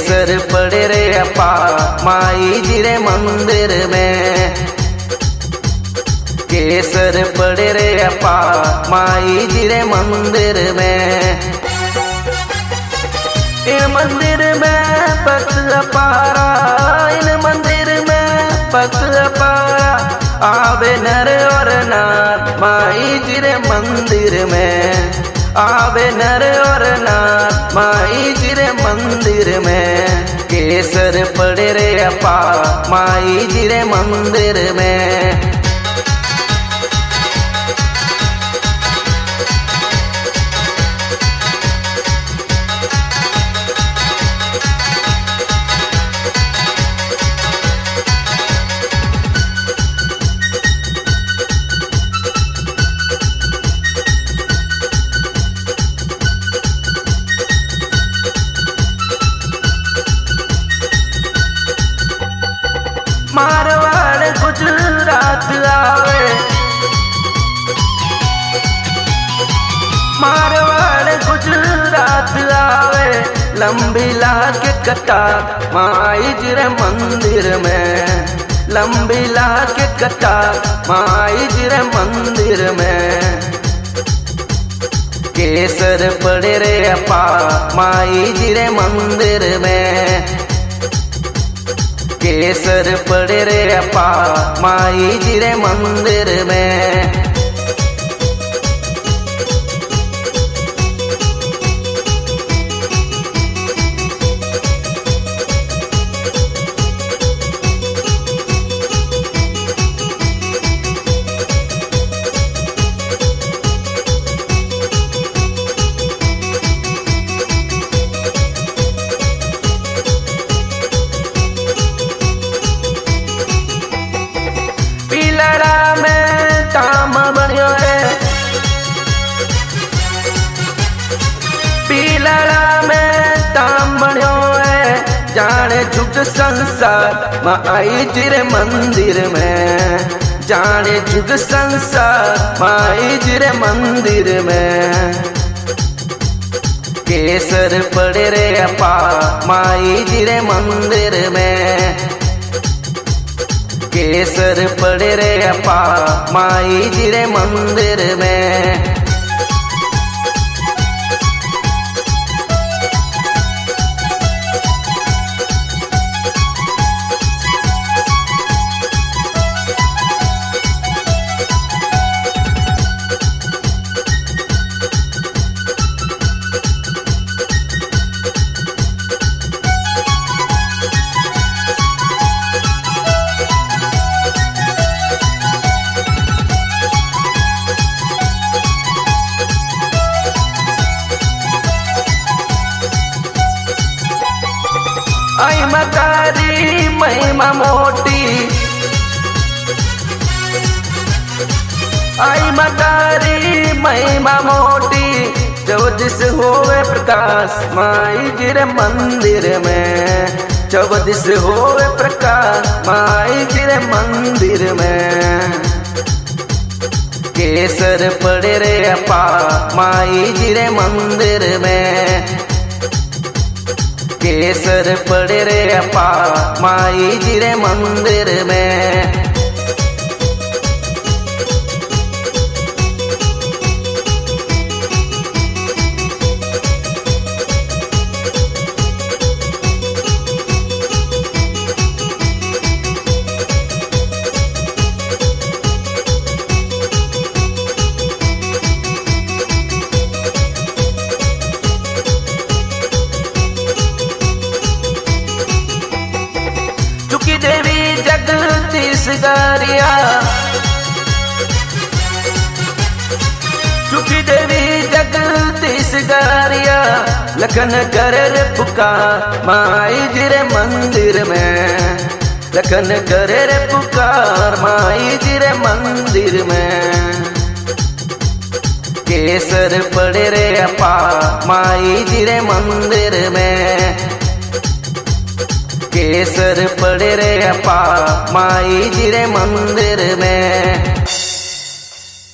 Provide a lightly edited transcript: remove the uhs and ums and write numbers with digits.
केसर पड़े रे अपा माई जी रे मंदिर में। केसर पड़े रे अपा माई जी रे मंदिर में। इन मंदिर में भक्त अपारा, इन मंदिर में भक्त अपारा, आवे नर और नार माई जी रे मंदिर में। आवे नर और नार माई जी रे मंदिर में। केसर पड़े रे अपा माई जी रे मंदिर में। मारवाड़ गुजरात आवे, मारवाड़ गुजरात आवे, लंबी लाके कतार माई जी रे मंदिर में। लंबी लाके कतार माई जी रे मंदिर में। केसर पड़े रे अपा माई जी रे मंदिर में। केसर पड़े रे अपा माई जी रे मंदिर में। पीलड़ा में ताम बनियो है, पीलड़ा में ताम बनियो है, जाने जुग संसार माई जी रे मंदिर में। जाने जुग संसार माई जी रे मंदिर में। केसर पड़े रे अपा माई जी रे मंदिर में। केसर पड़े रे अपा माई जी रे मंदिर में। आई मतारी महिमा मोटी, आई मतारी महिमा मोटी, चौदिस होवे प्रकाश माई जी रे मंदिर में। चौदिस होवे प्रकाश माई जी रे मंदिर में। केसर पड़े रे अपा माई जी रे मंदिर में। केसर पड़े रे अपा माई जी रे मंदिर में। चुकी देवी जगदीश गारिया, चुकी देवी जगदीश गारिया, लखन करे रे पुकार माई जी रे मंदिर में। लखन करे रे पुकार माई जी रे मंदिर में। केसर पड़े रे अपा माई जी रे मंदिर में। केसर पड़े रे अपा माई जी रे मंदिर में।